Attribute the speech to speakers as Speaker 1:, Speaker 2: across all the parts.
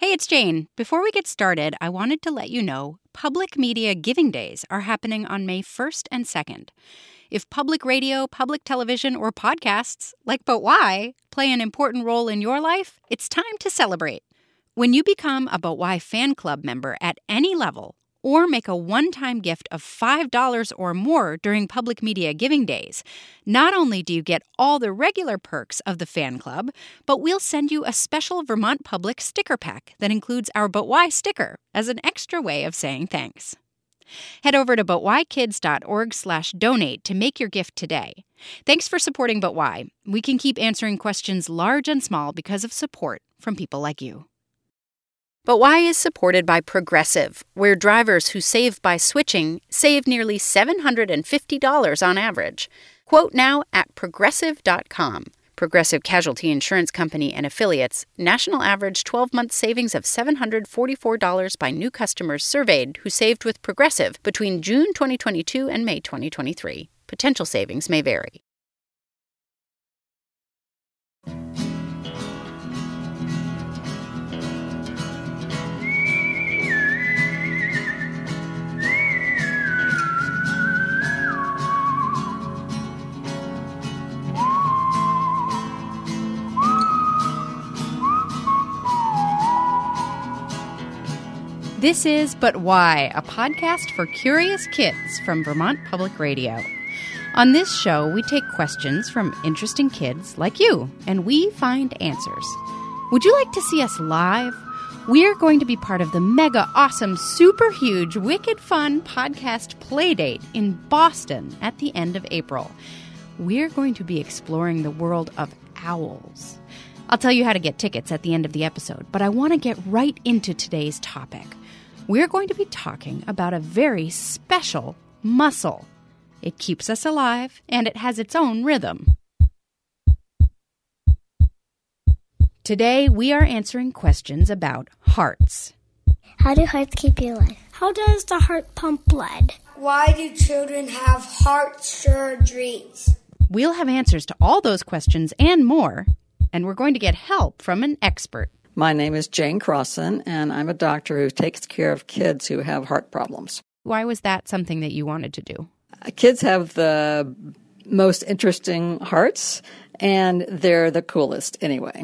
Speaker 1: Hey, it's Jane. Before we get started, I wanted to let you know Public Media Giving Days are happening on May 1st and 2nd. If public radio, public television, or podcasts, like But Why, play an important role in your life, it's time to celebrate. When you become a But Why fan club member at any level, or make a one-time gift of $5 or more during Public Media Giving Days, not only do you get all the regular perks of the fan club, but we'll send you a special Vermont Public sticker pack that includes our But Why sticker as an extra way of saying thanks. Head over to butwhykids.org/donate to make your gift today. Thanks for supporting But Why. We can keep answering questions large and small because of support from people like you. But Why is supported by Progressive, where drivers who save by switching save nearly $750 on average. Quote now at Progressive.com. Progressive Casualty Insurance Company and Affiliates. National average 12-month savings of $744 by new customers surveyed who saved with Progressive between June 2022 and May 2023. Potential savings may vary. This is But Why, a podcast for curious kids from Vermont Public Radio. On this show, we take questions from interesting kids like you, and we find answers. Would you like to see us live? We're going to be part of the mega awesome, super huge, wicked fun podcast Playdate in Boston at the end of April. We're going to be exploring the world of owls. I'll tell you how to get tickets at the end of the episode, but I want to get right into today's topic. We're going to be talking about a very special muscle. It keeps us alive, and it has its own rhythm. Today, we are answering questions about hearts.
Speaker 2: How do hearts keep you alive? How does the heart pump blood?
Speaker 3: Why do children have heart surgeries?
Speaker 1: We'll have answers to all those questions and more, and we're going to get help from an expert.
Speaker 4: My name is Jane Crossan, and I'm a doctor who takes care of kids who have heart problems.
Speaker 1: Why was that something that you wanted to do?
Speaker 4: Kids have the most interesting hearts, and they're the coolest anyway.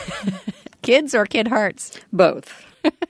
Speaker 1: Kids or kid hearts?
Speaker 4: Both.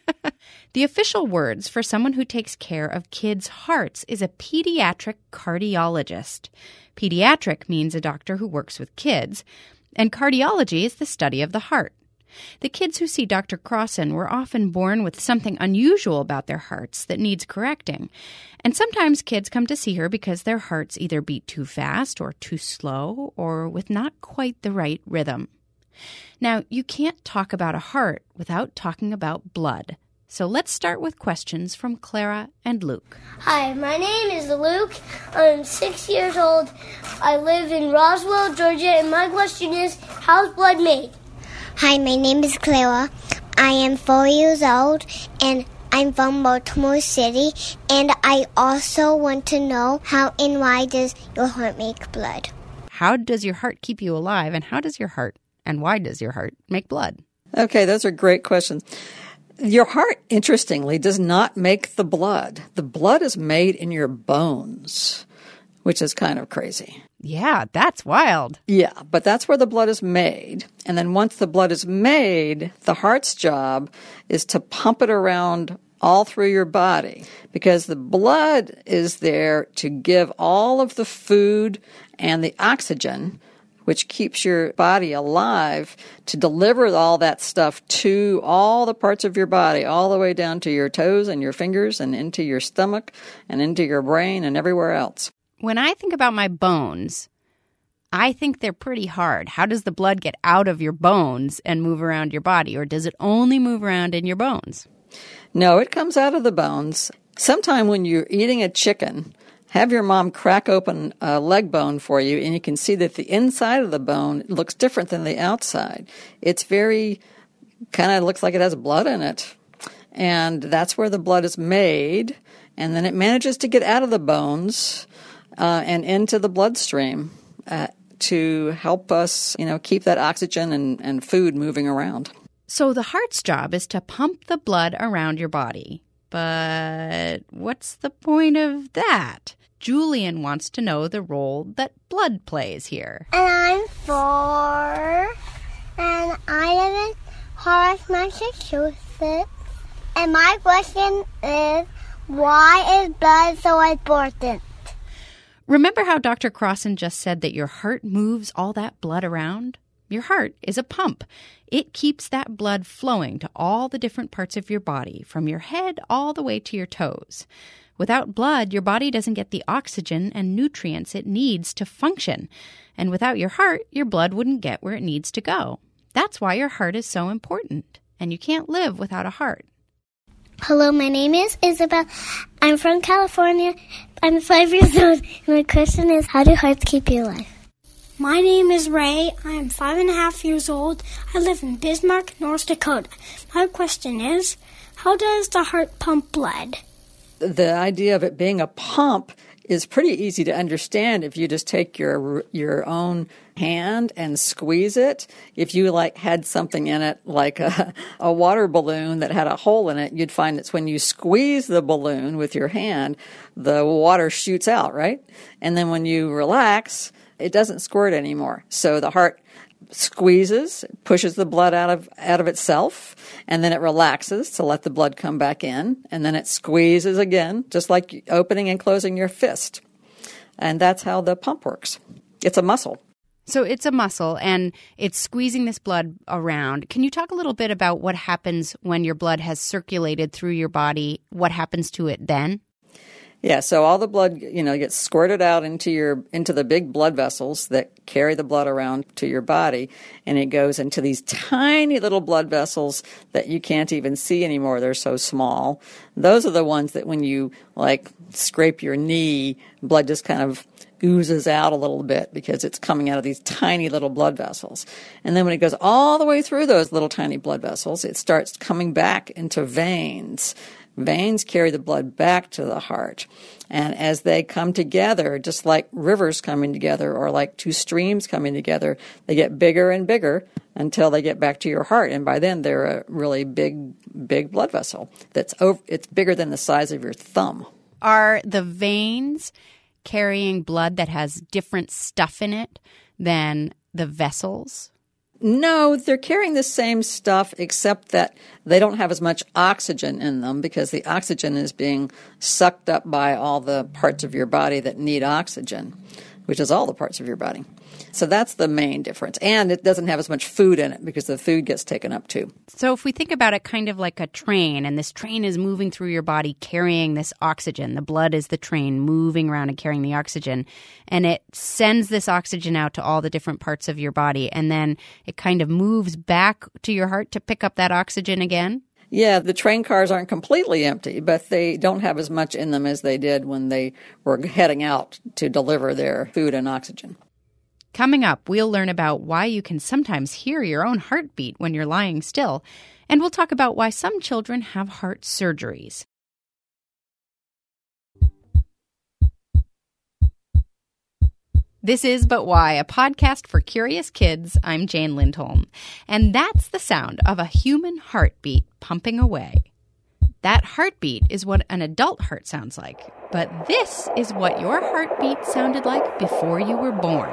Speaker 1: The official words for someone who takes care of kids' hearts is a pediatric cardiologist. Pediatric means a doctor who works with kids, and cardiology is the study of the heart. The kids who see Dr. Crossan were often born with something unusual about their hearts that needs correcting. And sometimes kids come to see her because their hearts either beat too fast or too slow or with not quite the right rhythm. Now, you can't talk about a heart without talking about blood. So let's start with questions from Clara and Luke.
Speaker 2: Hi, my name is Luke. I'm 6 years old. I live in Roswell, Georgia, and my question is, how's blood made?
Speaker 5: Hi, my name is Clara. I am 4 years old, and I'm from Baltimore City. And I also want to know how and why does your heart make blood?
Speaker 1: How does your heart keep you alive, and how does your heart, and why does your heart make blood?
Speaker 4: Okay, those are great questions. Your heart, interestingly, does not make the blood. The blood is made in your bones, which is kind of crazy.
Speaker 1: Yeah, that's wild.
Speaker 4: Yeah, but that's where the blood is made. And then once the blood is made, the heart's job is to pump it around all through your body because the blood is there to give all of the food and the oxygen, which keeps your body alive, to deliver all that stuff to all the parts of your body, all the way down to your toes and your fingers and into your stomach and into your brain and everywhere else.
Speaker 1: When I think about my bones, I think they're pretty hard. How does the blood get out of your bones and move around your body, or does it only move around in your bones?
Speaker 4: No, it comes out of the bones. Sometime when you're eating a chicken, have your mom crack open a leg bone for you, and you can see that the inside of the bone looks different than the outside. It's very, kind of looks like it has blood in it. And that's where the blood is made, and then it manages to get out of the bones and into the bloodstream to help us, keep that oxygen and food moving around.
Speaker 1: So the heart's job is to pump the blood around your body. But what's the point of that? Julian wants to know the role that blood plays here.
Speaker 5: And I'm 4, and I live in Horace, Massachusetts. And my question is, why is blood so important?
Speaker 1: Remember how Dr. Crossan just said that your heart moves all that blood around? Your heart is a pump. It keeps that blood flowing to all the different parts of your body, from your head all the way to your toes. Without blood, your body doesn't get the oxygen and nutrients it needs to function. And without your heart, your blood wouldn't get where it needs to go. That's why your heart is so important. And you can't live without a heart.
Speaker 5: Hello, my name is Isabel. I'm from California. I'm 5 years old. And my question is, how do hearts keep you alive?
Speaker 3: My name is Ray. I am 5.5 years old. I live in Bismarck, North Dakota. My question is, how does the heart pump blood?
Speaker 4: The idea of it being a pump is pretty easy to understand if you just take your own hand and squeeze it. If you had something in it like a water balloon that had a hole in it, you'd find it's when you squeeze the balloon with your hand, the water shoots out, right? And then when you relax, it doesn't squirt anymore. So the heart squeezes, pushes the blood out of itself, and then it relaxes to let the blood come back in, and then it squeezes again, just like opening and closing your fist. And that's how the pump works. It's a muscle.
Speaker 1: So it's a muscle, and it's squeezing this blood around. Can you talk a little bit about what happens when your blood has circulated through your body? What happens to it then?
Speaker 4: Yeah, so all the blood, gets squirted out into the big blood vessels that carry the blood around to your body, and it goes into these tiny little blood vessels that you can't even see anymore. They're so small. Those are the ones that when you scrape your knee, blood just kind of oozes out a little bit because it's coming out of these tiny little blood vessels. And then when it goes all the way through those little tiny blood vessels, it starts coming back into veins. Veins carry the blood back to the heart. And as they come together, just like rivers coming together or like two streams coming together, they get bigger and bigger until they get back to your heart. And by then, they're a really big blood vessel. It's bigger than the size of your thumb.
Speaker 1: Are the veins carrying blood that has different stuff in it than the vessels?
Speaker 4: No, they're carrying the same stuff, except that they don't have as much oxygen in them because the oxygen is being sucked up by all the parts of your body that need oxygen, which is all the parts of your body. So that's the main difference. And it doesn't have as much food in it because the food gets taken up too.
Speaker 1: So if we think about it kind of like a train, and this train is moving through your body carrying this oxygen, the blood is the train moving around and carrying the oxygen, and it sends this oxygen out to all the different parts of your body, and then it kind of moves back to your heart to pick up that oxygen again?
Speaker 4: Yeah, the train cars aren't completely empty, but they don't have as much in them as they did when they were heading out to deliver their food and oxygen.
Speaker 1: Coming up, we'll learn about why you can sometimes hear your own heartbeat when you're lying still, and we'll talk about why some children have heart surgeries. This is But Why, a podcast for curious kids. I'm Jane Lindholm, and that's the sound of a human heartbeat pumping away. That heartbeat is what an adult heart sounds like, but this is what your heartbeat sounded like before you were born.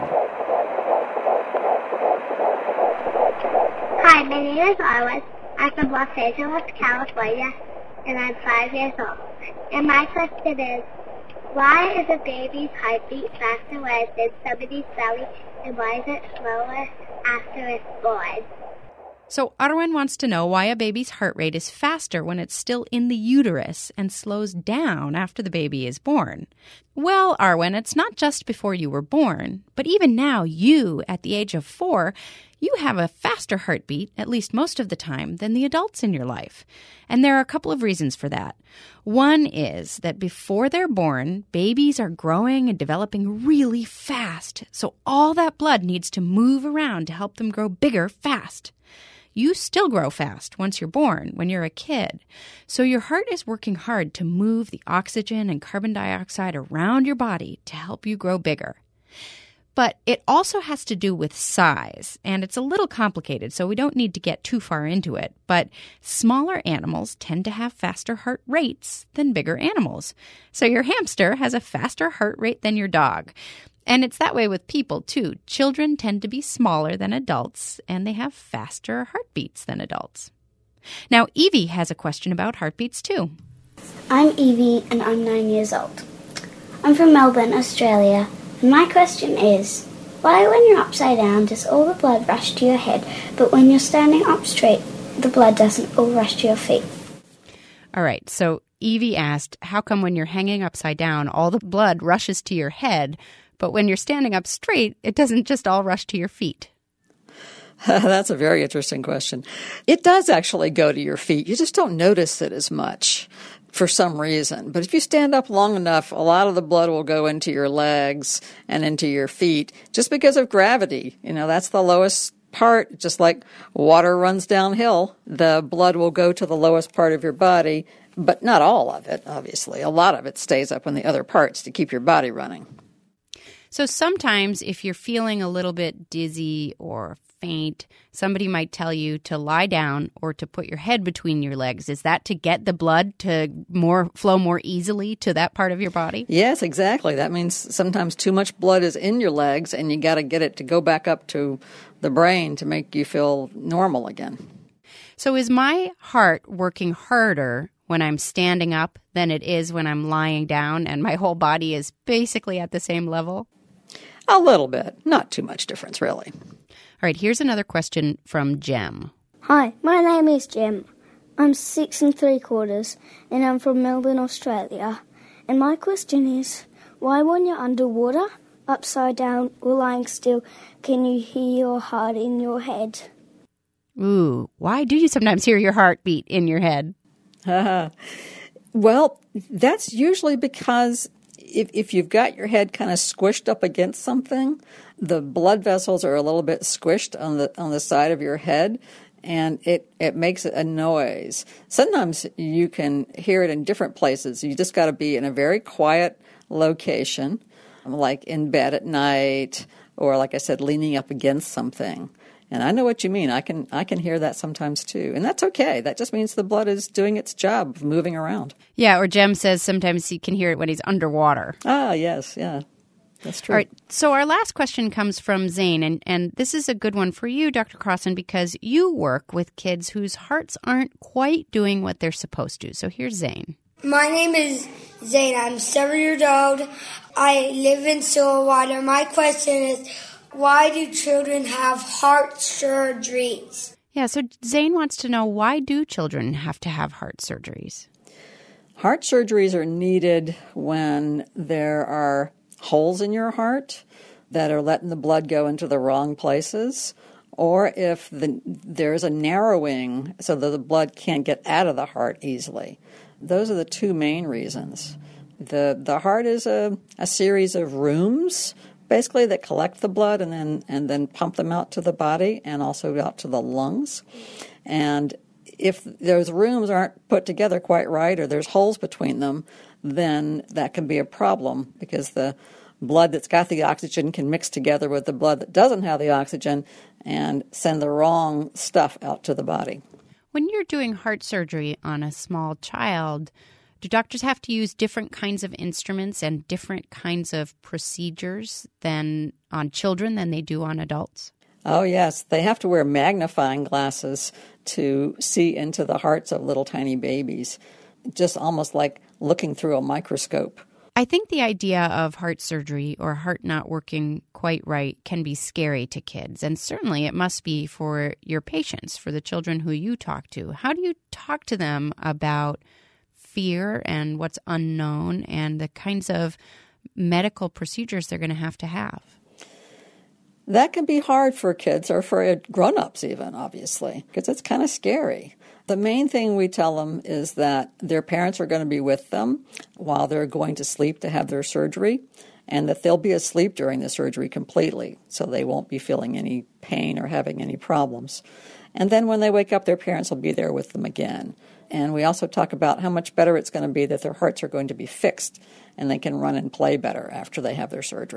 Speaker 5: Hi, my name is Arwen. I'm from Los Angeles, California, and I'm 5 years old. And my question is, why is a baby's heartbeat faster when it's in somebody's belly, and why is it slower after it's born?
Speaker 1: So Arwen wants to know why a baby's heart rate is faster when it's still in the uterus and slows down after the baby is born. Well, Arwen, it's not just before you were born, but even now you, at the age of 4, you have a faster heartbeat, at least most of the time, than the adults in your life. And there are a couple of reasons for that. One is that before they're born, babies are growing and developing really fast, so all that blood needs to move around to help them grow bigger fast. You still grow fast once you're born, when you're a kid. So your heart is working hard to move the oxygen and carbon dioxide around your body to help you grow bigger. But it also has to do with size, and it's a little complicated, so we don't need to get too far into it. But smaller animals tend to have faster heart rates than bigger animals. So your hamster has a faster heart rate than your dog. And it's that way with people, too. Children tend to be smaller than adults, and they have faster heartbeats than adults. Now, Evie has a question about heartbeats, too.
Speaker 6: I'm Evie, and I'm 9 years old. I'm from Melbourne, Australia. And my question is, why when you're upside down does all the blood rush to your head, but when you're standing up straight, the blood doesn't all rush to your feet?
Speaker 1: All right, so Evie asked, how come when you're hanging upside down, all the blood rushes to your head, but when you're standing up straight, it doesn't just all rush to your feet?
Speaker 4: That's a very interesting question. It does actually go to your feet. You just don't notice it as much for some reason. But if you stand up long enough, a lot of the blood will go into your legs and into your feet just because of gravity. You know, that's the lowest part. Just like water runs downhill, the blood will go to the lowest part of your body, but not all of it, obviously. A lot of it stays up in the other parts to keep your body running.
Speaker 1: So sometimes if you're feeling a little bit dizzy or faint, somebody might tell you to lie down or to put your head between your legs. Is that to get the blood to flow more easily to that part of your body?
Speaker 4: Yes, exactly. That means sometimes too much blood is in your legs and you got to get it to go back up to the brain to make you feel normal again.
Speaker 1: So is my heart working harder when I'm standing up than it is when I'm lying down and my whole body is basically at the same level?
Speaker 4: A little bit. Not too much difference, really.
Speaker 1: All right, here's another question from Jem.
Speaker 6: Hi, my name is Jem. I'm 6 3/4 and I'm from Melbourne, Australia. And my question is, why when you're underwater, upside down or lying still, can you hear your heart in your head?
Speaker 1: Ooh, why do you sometimes hear your heartbeat in your head?
Speaker 4: Well, that's usually because if you've got your head kind of squished up against something, the blood vessels are a little bit squished on the side of your head, and it makes a noise. Sometimes you can hear it in different places. You just got to be in a very quiet location, like in bed at night, or like I said, leaning up against something. And I know what you mean. I can hear that sometimes too. And that's okay. That just means the blood is doing its job of moving around.
Speaker 1: Yeah, or Jem says sometimes he can hear it when he's underwater.
Speaker 4: Ah, yes, yeah. That's true.
Speaker 1: All right, so our last question comes from Zane, and this is a good one for you, Dr. Crossan, because you work with kids whose hearts aren't quite doing what they're supposed to. So here's Zane.
Speaker 7: My name is Zane. I'm 7 years old. I live in Stillwater. My question is, why do children have heart surgeries?
Speaker 1: Yeah, so Zane wants to know, why do children have to have heart surgeries?
Speaker 4: Heart surgeries are needed when there are holes in your heart that are letting the blood go into the wrong places, or if there's a narrowing so that the blood can't get out of the heart easily. Those are the two main reasons. The heart is a series of rooms, basically, that collect the blood and then pump them out to the body and also out to the lungs. And if those rooms aren't put together quite right or there's holes between them, then that can be a problem because the blood that's got the oxygen can mix together with the blood that doesn't have the oxygen and send the wrong stuff out to the body.
Speaker 1: When you're doing heart surgery on a small child, do doctors have to use different kinds of instruments and different kinds of procedures than on children than they do on adults?
Speaker 4: Oh, yes. They have to wear magnifying glasses to see into the hearts of little tiny babies, just almost like looking through a microscope.
Speaker 1: I think the idea of heart surgery or heart not working quite right can be scary to kids, and certainly it must be for your patients, for the children who you talk to. How do you talk to them about fear and what's unknown and the kinds of medical procedures they're going to have?
Speaker 4: That can be hard for kids or for grown-ups even, obviously, because it's kind of scary. The main thing we tell them is that their parents are going to be with them while they're going to sleep to have their surgery, and that they'll be asleep during the surgery completely, so they won't be feeling any pain or having any problems. And then when they wake up, their parents will be there with them again. And we also talk about how much better it's going to be that their hearts are going to be fixed and they can run and play better after they have their surgery.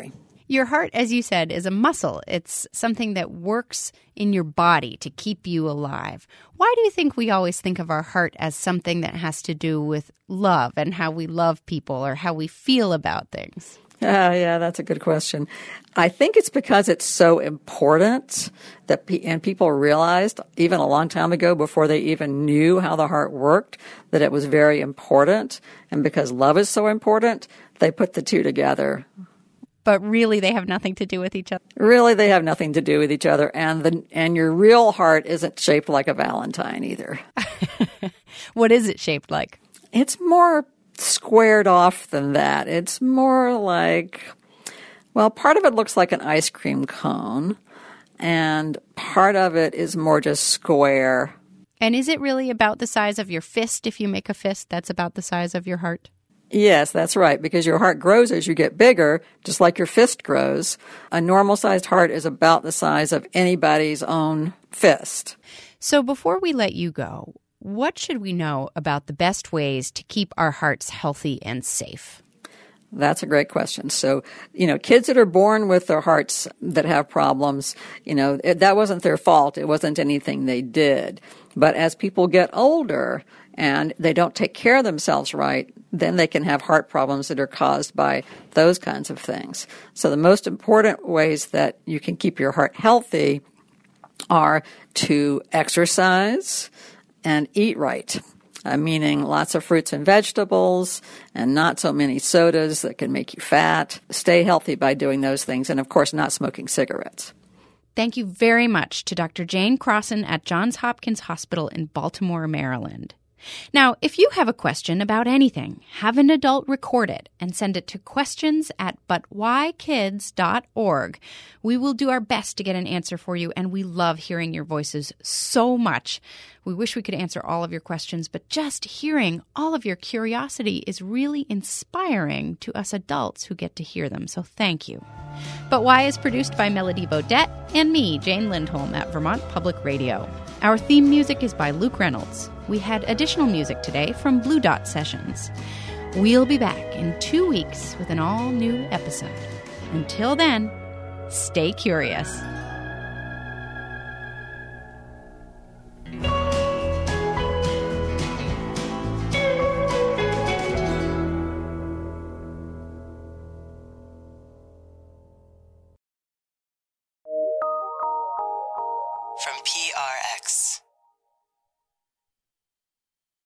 Speaker 1: Your heart, as you said, is a muscle. It's something that works in your body to keep you alive. Why do you think we always think of our heart as something that has to do with love and how we love people or how we feel about things?
Speaker 4: Yeah, that's a good question. I think it's because it's so important that and people realized even a long time ago, before they even knew how the heart worked, that it was very important. And because love is so important, they put the two together.
Speaker 1: But really, they have nothing to do with each other.
Speaker 4: Really, they have nothing to do with each other. And your real heart isn't shaped like a Valentine either.
Speaker 1: What is it shaped like?
Speaker 4: It's more squared off than that. It's more like, well, part of it looks like an ice cream cone, and part of it is more just square.
Speaker 1: And is it really about the size of your fist? If you make a fist, that's about the size of your heart?
Speaker 4: Yes, that's right, because your heart grows as you get bigger, just like your fist grows. A normal-sized heart is about the size of anybody's own fist.
Speaker 1: So before we let you go, what should we know about the best ways to keep our hearts healthy and safe?
Speaker 4: That's a great question. So, kids that are born with their hearts that have problems, that wasn't their fault. It wasn't anything they did. But as people get older and they don't take care of themselves right, then they can have heart problems that are caused by those kinds of things. So the most important ways that you can keep your heart healthy are to exercise and eat right, meaning lots of fruits and vegetables and not so many sodas that can make you fat. Stay healthy by doing those things, and of course not smoking cigarettes.
Speaker 1: Thank you very much to Dr. Jane Crossan at Johns Hopkins Hospital in Baltimore, Maryland. Now, if you have a question about anything, have an adult record it and send it to questions@butwhykids.org. We will do our best to get an answer for you, and we love hearing your voices so much. We wish we could answer all of your questions, but just hearing all of your curiosity is really inspiring to us adults who get to hear them, so thank you. But Why is produced by Melody Bodette and me, Jane Lindholm, at Vermont Public Radio. Our theme music is by Luke Reynolds. We had additional music today from Blue Dot Sessions. We'll be back in 2 weeks with an all-new episode. Until then, stay curious.